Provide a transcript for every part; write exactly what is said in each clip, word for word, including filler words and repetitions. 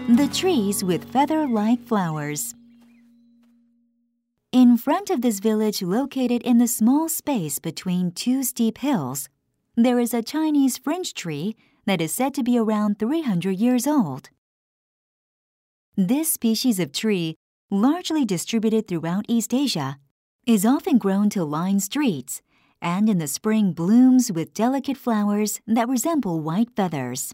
The trees with feather-like flowers. In front of this village located in the small space between two steep hills, there is a Chinese fringe tree that is said to be around three hundred years old. This species of tree, largely distributed throughout East Asia, is often grown to line streets and in the spring blooms with delicate flowers that resemble white feathers.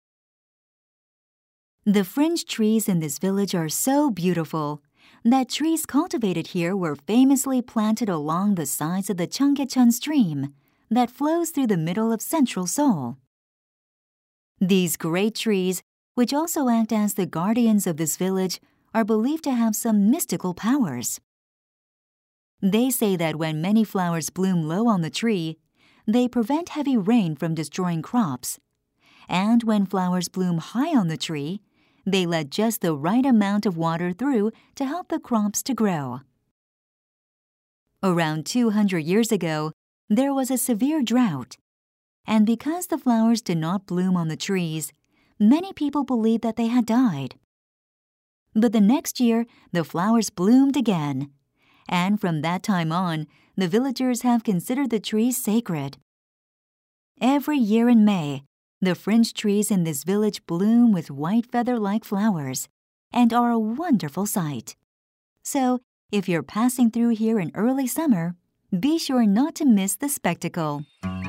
The fringe trees in this village are so beautiful that trees cultivated here were famously planted along the sides of the Cheonggyecheon stream that flows through the middle of central Seoul. These great trees, which also act as the guardians of this village, are believed to have some mystical powers. They say that when many flowers bloom low on the tree, they prevent heavy rain from destroying crops, and when flowers bloom high on the tree, they let just the right amount of water through to help the crops to grow. Around two hundred years ago, there was a severe drought, and because the flowers did not bloom on the trees, many people believed that they had died. But the next year, the flowers bloomed again, and from that time on, the villagers have considered the trees sacred. Every year in May, the fringe trees in this village bloom with white feather-like flowers and are a wonderful sight. So, if you're passing through here in early summer, be sure not to miss the spectacle.